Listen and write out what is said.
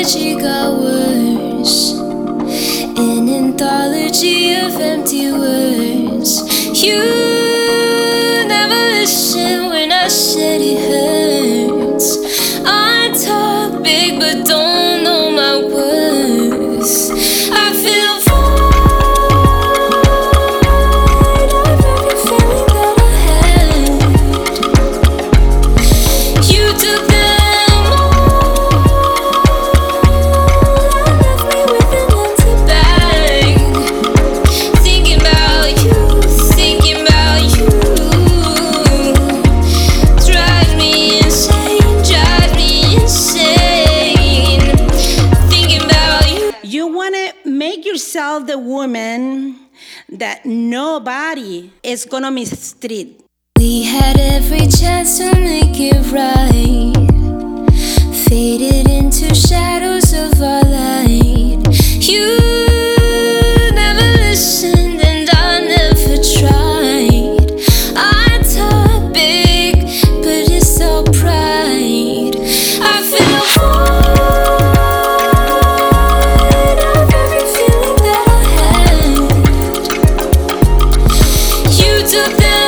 apology got worse. An anthology of empty words. You never listen when I said it hurts. I talk big but don't know my worth. I feel void of every feeling that I had. You took them all and left me with an empty bag. Thinking about you, thinking about you drives me insane, drives me insane. Thinking about you. You want to make yourself the woman that nobody is gonna mistreat. We had every chance to make it right, faded into shadows of our light. You never listened and I never tried. I talk big, but it's all pride. I feel void of every feeling that I had. You took them